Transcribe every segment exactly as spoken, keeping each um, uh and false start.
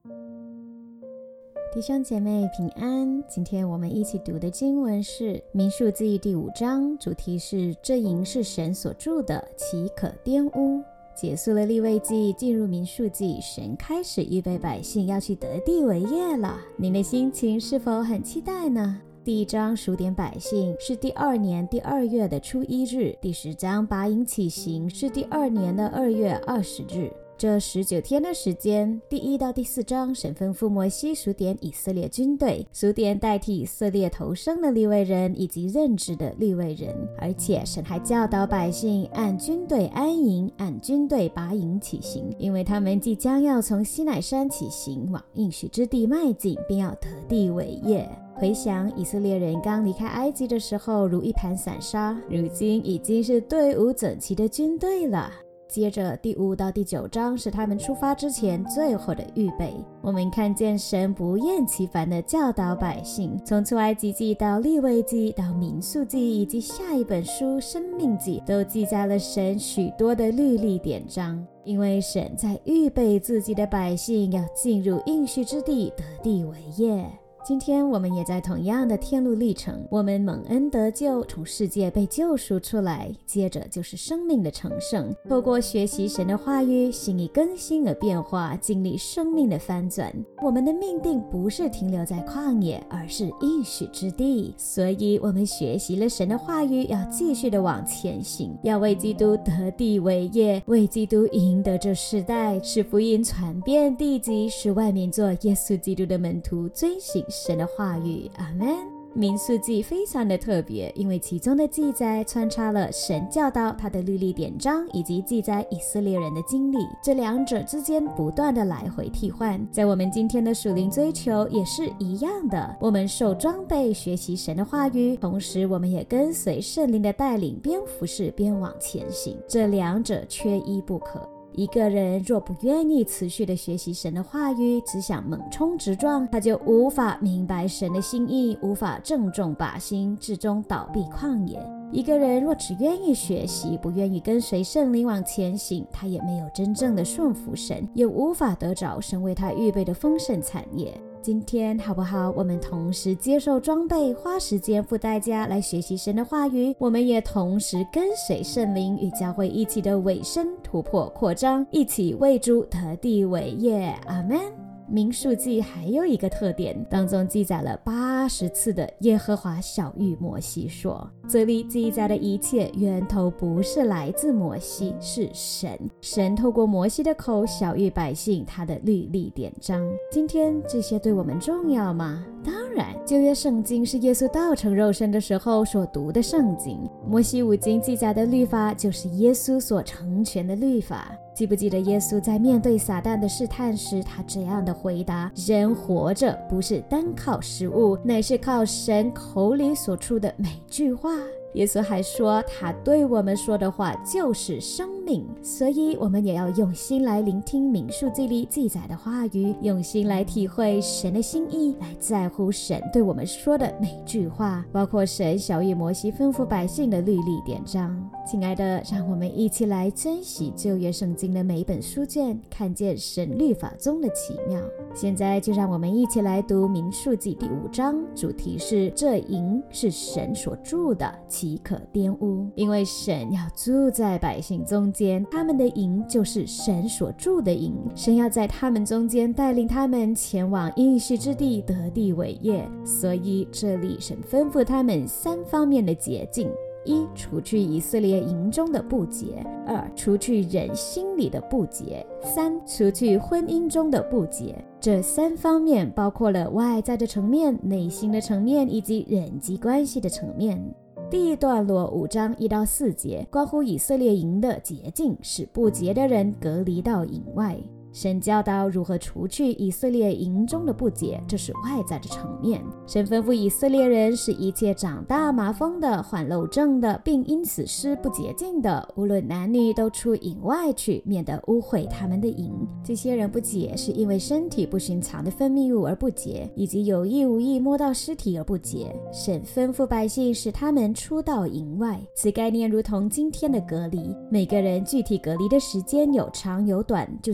弟兄姐妹平安，今天我们一起读的经文是民数记第五章，主题是这营是神所住的，岂可玷污。结束了利未记，进入民数记，神开始预备百姓要去得地为业了。您的心情是否很期待呢？第一章数点百姓是第二年第二月的初一日，第十章拔营起行是第二年的二月二十日。这十九天的时间，第一到第四章，神吩咐摩西数点以色列军队，数点代替以色列头生的利未人以及任职的利未人，而且神还教导百姓按军队安营，按军队拔营起行，因为他们即将要从西乃山起行，往应许之地迈进，并要得地为业。回想以色列人刚离开埃及的时候，如一盘散沙，如今已经是队伍整齐的军队了。接着第五到第九章是他们出发之前最后的预备。我们看见神不厌其烦地教导百姓，从出埃及记到利未记到民数记以及下一本书申命记，都记载了神许多的律例典章。因为神在预备自己的百姓要进入应许之地，得地为业。今天我们也在同样的天路历程，我们蒙恩得救，从世界被救赎出来，接着就是生命的成圣，透过学习神的话语，心意更新而变化，经历生命的翻转。我们的命定不是停留在旷野，而是应许之地。所以我们学习了神的话语，要继续的往前行，要为基督得地为业，为基督赢得这世代，使福音传遍地极，使万民做耶稣基督的门徒，遵行神的话语。阿们。民数记非常的特别，因为其中的记载穿插了神教导他的律例典章，以及记载以色列人的经历，这两者之间不断的来回替换。在我们今天的属灵追求也是一样的，我们受装备学习神的话语，同时我们也跟随圣灵的带领，边服侍边往前行，这两者缺一不可。一个人若不愿意持续的学习神的话语，只想猛冲直撞，他就无法明白神的心意，无法正中靶心，至终倒闭旷野。一个人若只愿意学习，不愿意跟随圣灵往前行，他也没有真正的顺服神，也无法得着神为他预备的丰盛产业。今天好不好，我们同时接受装备，花时间付代价来学习神的话语，我们也同时跟随圣灵与教会一起的委身突破扩张，一起为主得地为业。阿们。民数记还有一个特点，当中记载了八十次的耶和华晓谕摩西说，这里记载的一切源头不是来自摩西，是神。神透过摩西的口晓谕百姓他的律例典章。今天这些对我们重要吗？当然，旧约圣经是耶稣道成肉身的时候所读的圣经，摩西五经记载的律法就是耶稣所成全的律法。记不记得耶稣在面对撒旦的试探时，他这样的回答，人活着不是单靠食物，乃是靠神口里所出的每句话。耶稣还说，他对我们说的话就是生命，所以我们也要用心来聆听民数记里记载的话语，用心来体会神的心意，来在乎神对我们说的每句话，包括神晓谕摩西吩咐百姓的律例典章。亲爱的，让我们一起来珍惜旧约圣经的每一本书卷，看见神律法中的奇妙。现在就让我们一起来读民数记第五章，主题是这营是神所住的，岂可玷污。因为神要住在百姓中间，他们的营就是神所住的营，神要在他们中间带领他们前往应许之地，得地为业。所以这里神吩咐他们三方面的洁净：一、除去以色列营中的不洁；二、除去人心里的不洁；三、除去婚姻中的不洁。这三方面包括了外在的层面、内心的层面以及人际关系的层面。第一段落五章一到四节，关乎以色列营的洁净，使不洁的人隔离到营外。神教导如何除去以色列营中的不洁，这是外在的层面。神吩咐以色列人使一切长大麻风的、患漏症的，并因此失不洁净的，无论男女，都出营外去，免得污秽他们的营。这些人不洁，是因为身体不寻常的分泌物而不洁，以及有意无意摸到尸体而不洁。神吩咐百姓使他们出到营外，此概念如同今天的隔离，每个人具体隔离的时间有长有短，就是要等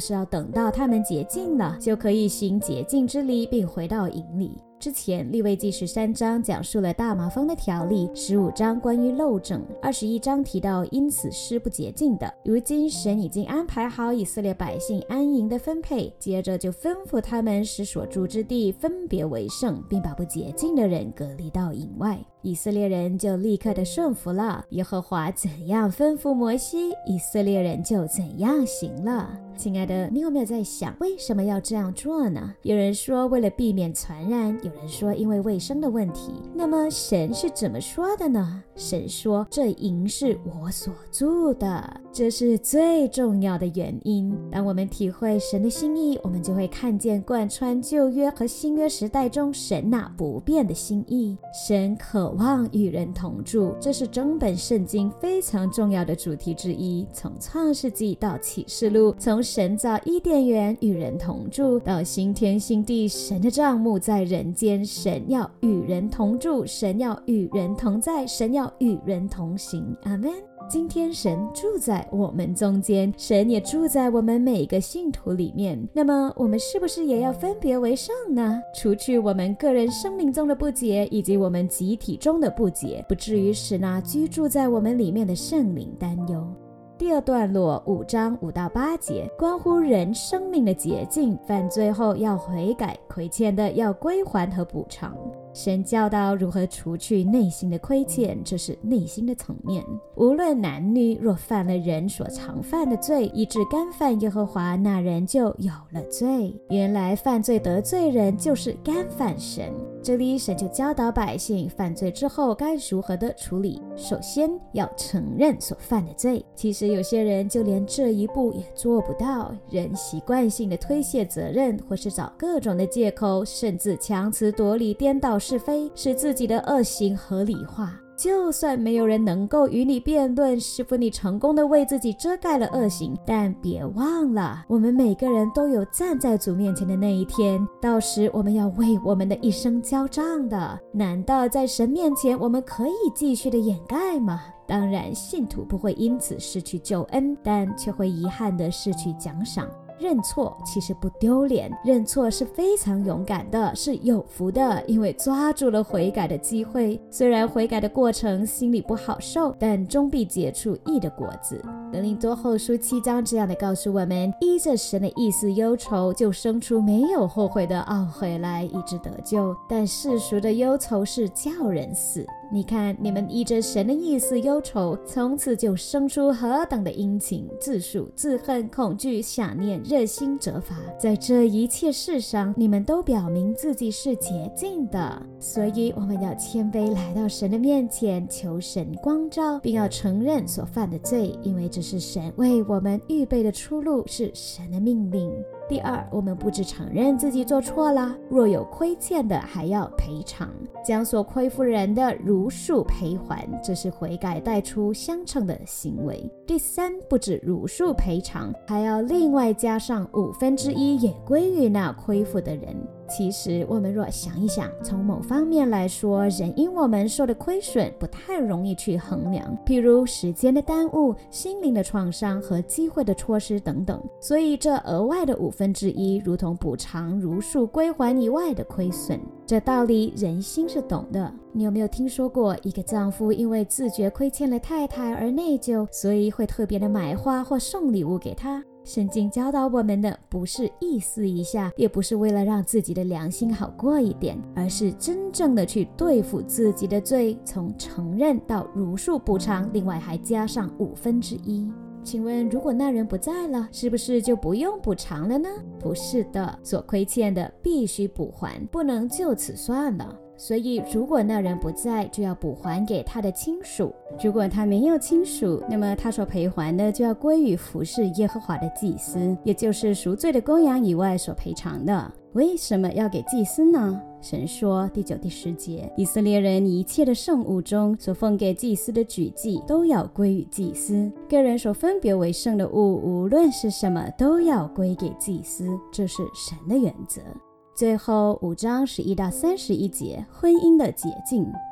等到他们洁净了，就可以行洁净之礼，并回到营里。之前利未记十三章讲述了大麻风的条例，十五章关于漏症，二十一章提到因此施不洁净的。如今神已经安排好以色列百姓安营的分配，接着就吩咐他们使所住之地分别为圣，并把不洁净的人隔离到营外。以色列人就立刻的顺服了，耶和华怎样吩咐摩西，以色列人就怎样行了。亲爱的，你有没有在想为什么要这样做呢？有人说为了避免传染，有人说因为卫生的问题。那么神是怎么说的呢？神说这营是我所住的，这是最重要的原因。当我们体会神的心意，我们就会看见贯穿旧约和新约时代中神那不变的心意。神渴望与人同住，这是整本圣经非常重要的主题之一。从创世纪到启示录，从神造伊甸园与人同住，到新天新地，神的帐幕在人间，神要与人同住，神要与人同在，神要与人同行。阿们。今天神住在我们中间，神也住在我们每个信徒里面。那么我们是不是也要分别为圣呢？除去我们个人生命中的不洁，以及我们集体中的不洁，不至于使那居住在我们里面的圣灵担忧。第二段落五章五到八节，关乎人生命的洁净，犯罪后要悔改，亏欠的要归还和补偿。神教导如何除去内心的亏欠，这是内心的层面。无论男女，若犯了人所常犯的罪，以致干犯耶和华，那人就有了罪。原来犯罪得罪人，就是干犯神。这里神就教导百姓犯罪之后该如何的处理。首先要承认所犯的罪。其实有些人就连这一步也做不到，人习惯性的推卸责任，或是找各种的借口，甚至强词夺理，颠倒是非，使自己的恶行合理化。就算没有人能够与你辩论，师傅你成功的为自己遮盖了恶行，但别忘了，我们每个人都有站在主面前的那一天，到时我们要为我们的一生交账的。难道在神面前我们可以继续的掩盖吗？当然，信徒不会因此失去救恩，但却会遗憾的失去奖赏。认错其实不丢脸，认错是非常勇敢的，是有福的，因为抓住了悔改的机会。虽然悔改的过程心里不好受，但终必结出义的果子。哥林多后书七章这样的告诉我们，依着神的意思忧愁，就生出没有后悔的懊悔来，以致得救。但世俗的忧愁是叫人死。你看，你们依着神的意思忧愁，从此就生出何等的殷勤、自述、自恨、恐惧、想念、热心、责罚。在这一切事上，你们都表明自己是洁净的。所以我们要谦卑来到神的面前，求神光照，并要承认所犯的罪，因为这是神为我们预备的出路，是神的命令。第二，我们不只承认自己做错了，若有亏欠的，还要赔偿，将所亏负人的如数赔还，这是悔改带出相称的行为。第三，不止如数赔偿，还要另外加上五分之一也归于那亏负的人。其实我们若想一想，从某方面来说，人因我们受的亏损不太容易去衡量，譬如时间的耽误、心灵的创伤和机会的错失等等。所以这额外的五分之一如同补偿如数归还以外的亏损。这道理人心是懂的。你有没有听说过一个丈夫因为自觉亏欠了太太而内疚，所以会特别的买花或送礼物给她？圣经教导我们的不是意思一下，也不是为了让自己的良心好过一点，而是真正的去对付自己的罪，从承认到如数补偿，另外还加上五分之一。请问，如果那人不在了，是不是就不用补偿了呢？不是的，所亏欠的必须补还，不能就此算了。所以如果那人不在，就要补还给他的亲属。如果他没有亲属，那么他所赔还的就要归于服侍耶和华的祭司，也就是赎罪的公羊以外所赔偿的。为什么要给祭司呢？神说，第九、第十节，以色列人一切的圣物中所奉给祭司的举祭，都要归于祭司。个人所分别为圣的物，无论是什么，都要归给祭司，这是神的原则。最后五章十一到三十一节，婚姻的洁净。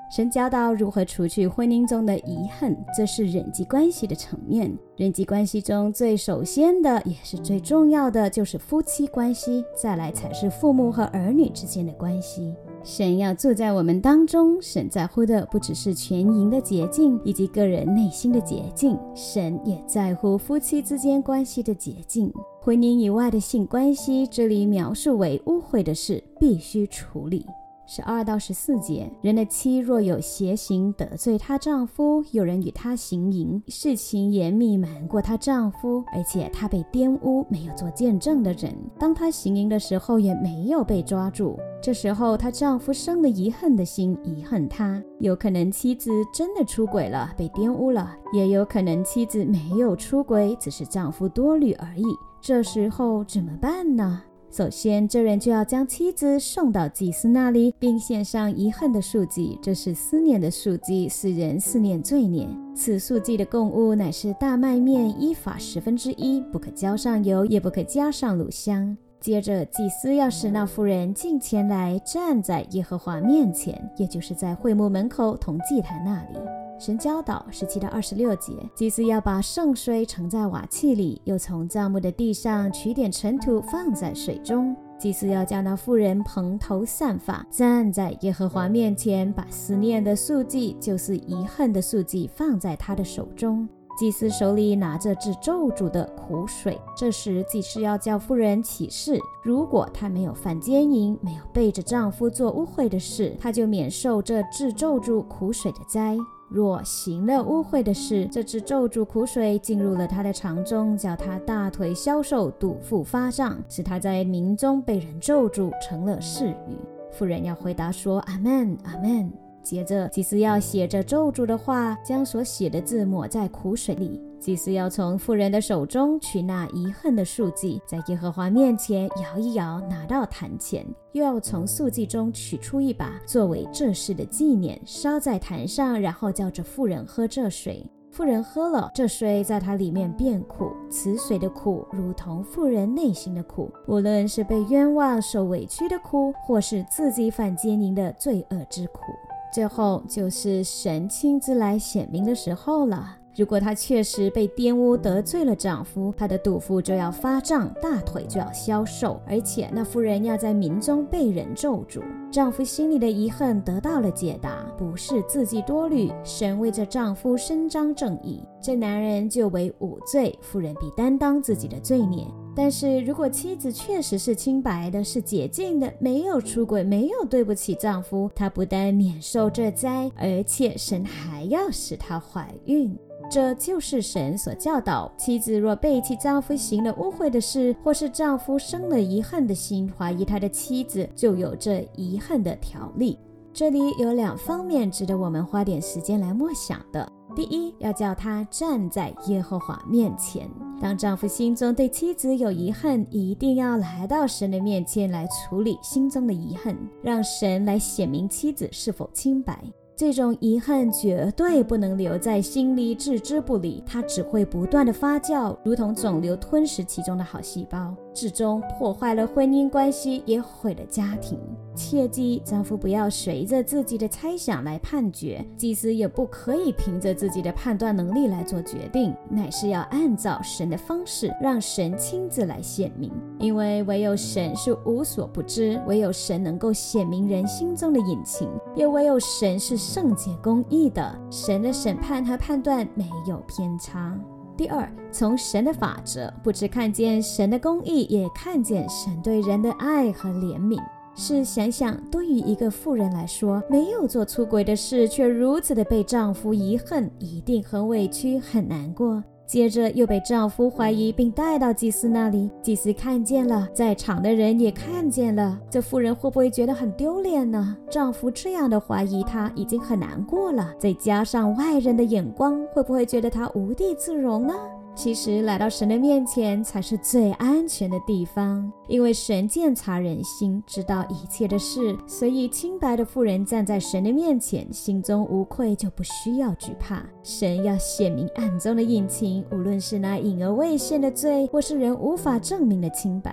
神教导如何除去婚姻中的遗恨，这是人际关系的层面。人际关系中最首先的也是最重要的就是夫妻关系，再来才是父母和儿女之间的关系。神要住在我们当中，神在乎的不只是全营的洁净以及个人内心的洁净，神也在乎夫妻之间关系的洁净。婚姻以外的性关系，这里描述为污秽的事，必须处理。十二到十四节，人的妻若有邪行得罪她丈夫，有人与她行淫，事情也密瞒过她丈夫，而且她被玷污，没有做见证的人，当她行淫的时候也没有被抓住，这时候她丈夫生了遗恨的心，遗恨她。有可能妻子真的出轨了，被玷污了，也有可能妻子没有出轨，只是丈夫多虑而已，这时候怎么办呢？首先，这人就要将妻子送到祭司那里，并献上遗恨的赎祭，这是思念的赎祭，使人思念罪孽。此赎祭的供物乃是大麦面，依法十分之一，不可浇上油，也不可加上乳香。接着，祭司要使那妇人进前来，站在耶和华面前，也就是在会幕门口同祭坛那里。神教导十七到二十六节，祭司要把圣水盛在瓦器里，又从帐幕的地上取点尘土放在水中。祭司要叫那妇人蓬头散发，站在耶和华面前，把思念的赎祭，就是遗恨的赎祭，放在他的手中。祭司手里拿着治咒诅的苦水，这时祭司要叫妇人起誓，如果她没有犯奸淫，没有背着丈夫做污秽的事，她就免受这治咒诅苦水的灾。若行了污秽的事，这治咒诅苦水进入了她的肠中，叫她大腿消瘦，肚腹发胀，使她在民中被人咒诅，成了誓语。妇人要回答说阿们，阿们。接着祭司要写着咒诅的话，将所写的字抹在苦水里。祭司要从妇人的手中取那遗恨的赎祭，在耶和华面前摇一摇，拿到坛前，又要从赎祭中取出一把，作为这事的纪念，烧在坛上，然后叫着妇人喝这水。妇人喝了这水，在她里面变苦，此水的苦如同妇人内心的苦，无论是被冤枉受委屈的苦，或是自己犯奸淫的罪恶之苦。最后就是神亲自来显明的时候了。如果她确实被玷污得罪了丈夫，她的肚腹就要发胀，大腿就要消瘦，而且那妇人要在民中被人咒诅。丈夫心里的遗恨得到了解答，不是自己多虑，神为这丈夫伸张正义，这男人就为无罪，妇人必担当自己的罪孽。但是如果妻子确实是清白的，是洁净的，没有出轨，没有对不起丈夫，她不但免受这灾，而且神还要使她怀孕。这就是神所教导，妻子若背弃丈夫行了污秽的事，或是丈夫生了遗恨的心，怀疑他的妻子，就有这遗恨的条例。这里有两方面值得我们花点时间来默想的。第一，要叫他站在耶和华面前。当丈夫心中对妻子有遗恨，一定要来到神的面前来处理心中的遗恨，让神来显明妻子是否清白。这种遗憾绝对不能留在心里置之不理，它只会不断的发酵，如同肿瘤吞噬其中的好细胞，最终破坏了婚姻关系，也毁了家庭。切记，丈夫不要随着自己的猜想来判决，祭司也不可以凭着自己的判断能力来做决定，乃是要按照神的方式，让神亲自来显明。因为唯有神是无所不知，唯有神能够显明人心中的隐情，也唯有神是圣洁公义的，神的审判和判断没有偏差。第二，从神的法则，不只看见神的公义，也看见神对人的爱和怜悯。试想想，对于一个妇人来说，没有做出轨的事，却如此的被丈夫遗恨，一定很委屈，很难过。接着又被丈夫怀疑，并带到祭司那里，祭司看见了，在场的人也看见了，这妇人会不会觉得很丢脸呢？丈夫这样的怀疑她已经很难过了，再加上外人的眼光，会不会觉得她无地自容呢？其实来到神的面前才是最安全的地方，因为神鉴察人心，知道一切的事，所以清白的妇人站在神的面前，心中无愧，就不需要惧怕。神要显明暗中的隐情，无论是那隐而未现的罪，或是人无法证明的清白。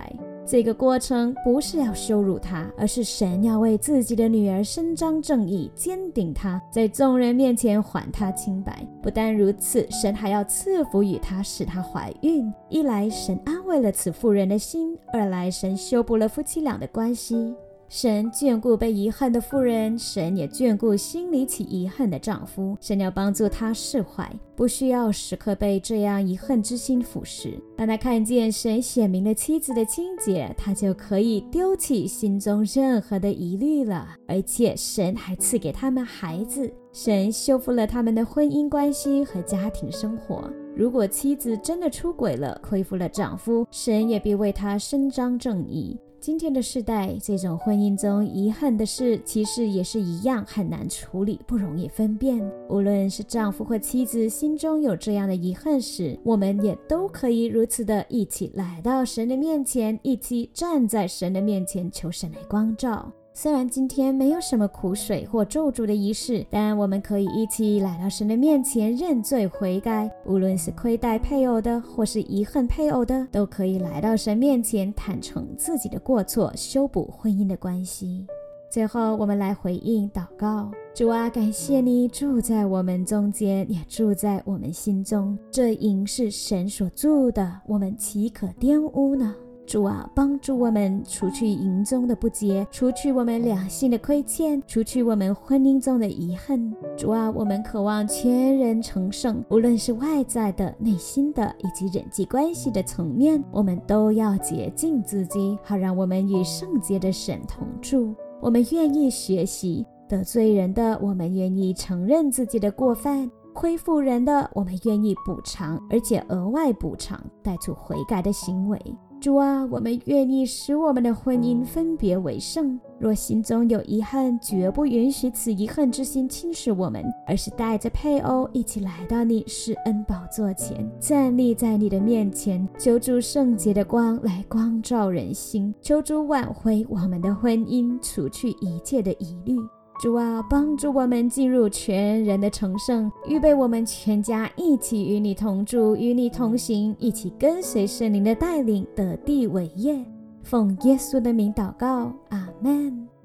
这个过程不是要羞辱她，而是神要为自己的女儿伸张正义，坚定她，在众人面前还她清白。不但如此，神还要赐福与她，使她怀孕。一来神安慰了此妇人的心，二来神修补了夫妻俩的关系。神眷顾被遗恨的妇人，神也眷顾心里起遗恨的丈夫。神要帮助他释怀，不需要时刻被这样遗恨之心腐蚀。当他看见神显明了妻子的清洁，他就可以丢弃心中任何的疑虑了。而且神还赐给他们孩子，神修复了他们的婚姻关系和家庭生活。如果妻子真的出轨了，亏负了丈夫，神也必为他伸张正义。今天的世代，这种婚姻中遗憾的事，其实也是一样很难处理，不容易分辨。无论是丈夫或妻子心中有这样的遗憾时，我们也都可以如此的一起来到神的面前，一起站在神的面前，求神来光照。虽然今天没有什么苦水或咒诅的仪式，但我们可以一起来到神的面前认罪悔改。无论是亏待配偶的，或是遗恨配偶的，都可以来到神面前坦诚自己的过错，修补婚姻的关系。最后我们来回应祷告。主啊，感谢你住在我们中间，也住在我们心中。这营是神所住的，我们岂可玷污呢？主啊，帮助我们除去营中的不洁，除去我们两性的亏欠，除去我们婚姻中的遗恨。主啊，我们渴望全人成圣，无论是外在的、内心的以及人际关系的层面，我们都要洁净自己，好让我们与圣洁的神同住。我们愿意学习，得罪人的我们愿意承认自己的过犯，亏负人的我们愿意补偿，而且额外补偿，带出悔改的行为。主啊，我们愿意使我们的婚姻分别为圣。若心中有遗憾，绝不允许此遗恨之心侵蚀我们，而是带着配偶一起来到你施恩宝座前，站立在你的面前，求主圣洁的光来光照人心，求主挽回我们的婚姻，除去一切的疑虑。主啊，帮助我们进入全人的成圣，预备我们全家一起与你同住，与你同行，一起跟随圣灵的带领，得地为业。奉耶稣的名祷告，阿们。